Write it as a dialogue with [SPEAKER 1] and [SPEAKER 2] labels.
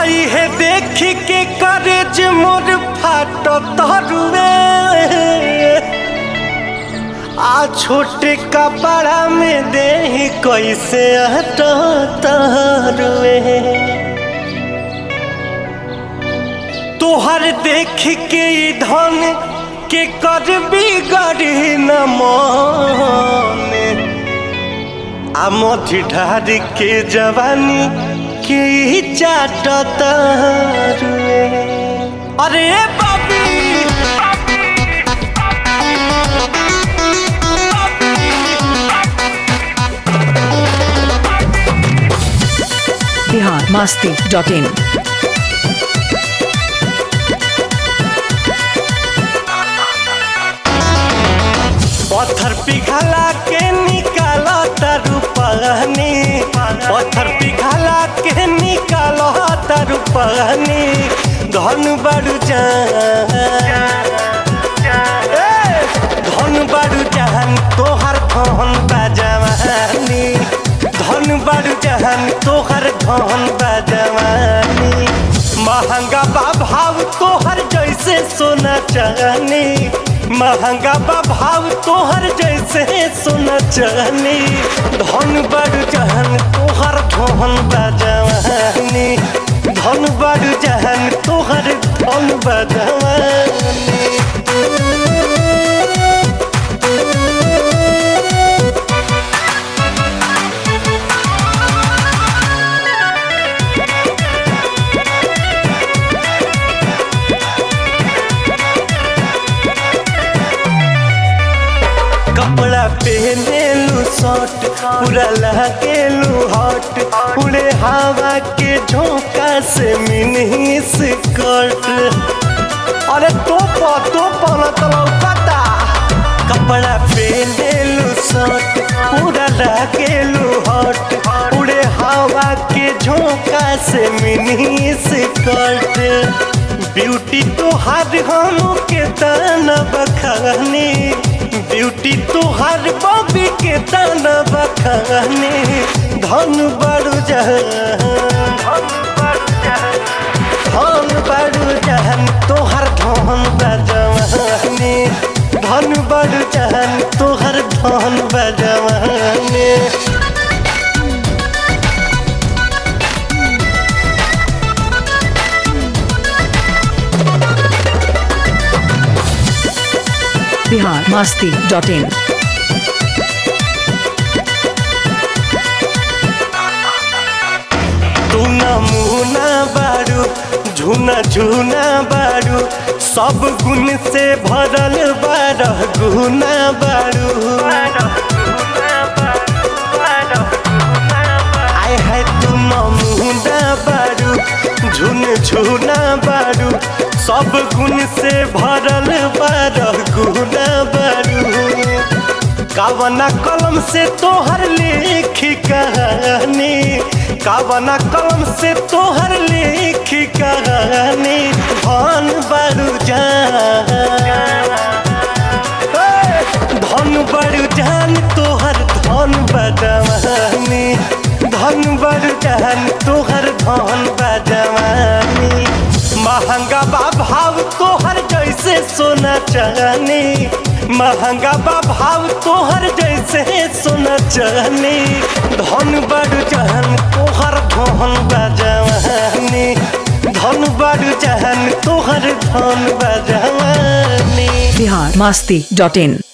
[SPEAKER 1] हई है देख के करेज मोर फाट तरुए आ छोटे कपड़ा में दे कैसे हट तरुए तोहर देख के धन के कर बिगड़ी न मन आमठी ढार के जवानी के चाट तरुए अरे बाबी
[SPEAKER 2] biharmasti.in
[SPEAKER 1] पत्थर पिघला के निकाला तारू पानी पत्थर पिघला के निकाला तारू पानी धन बड़ू धन बड़ू जहान तोहर धन बाजवानी धन बड़ू जहान तोहर धन बाजवानी महंगा बा भाव तोहर जैसे सोना चांदी महंगा बा भाव तोहर जैसे सोना चांदी धन बड़ जहन तोहर धन बजवानी धन बड़ जहन तोहर धन बजवानी कपड़ा पहनेलू शॉर्ट पूरा लगेलू हॉट उड़े हवा के झोंका से मिनी स्कर्ट अरे तो न तो पता कपड़ा पहनेलू शॉर्ट पूरा लगेलू हॉट उड़े हवा के झोंका से मिनी स्कर्ट ब्यूटी तोहार हम के तना बखानी ब्यूटी तोहार बॉबी के तना बखानी धन बड़ू जहन तोहर धन बजवानी धन बड़ू जहन तोहर धन बजवानी
[SPEAKER 2] biharmasti.in
[SPEAKER 1] तू नमूना बारू झूना झूना बारू सब गुण से भरल बारह गुना बारू आए है तू नमूना बारू झून झूना बारू सब गुण से भरल बारह गुना बारू कावना कलम से तोहर लिखी कहानी कावना कलम से तोहर लिखी कहानी धन बड़ू धन बड़ू जान तोहर धन बजवानी धन बड़ू जान तोहर धन बजवानी महंगा बा भाव तोहर जैसे सोना चांदी महंगा बा भाव तोहर जैसे सोना चांदी धन बड़ जहन तोहर धन बजवानी धन बड़ जहन तोहर धन बजवानी
[SPEAKER 2] biharmasti.in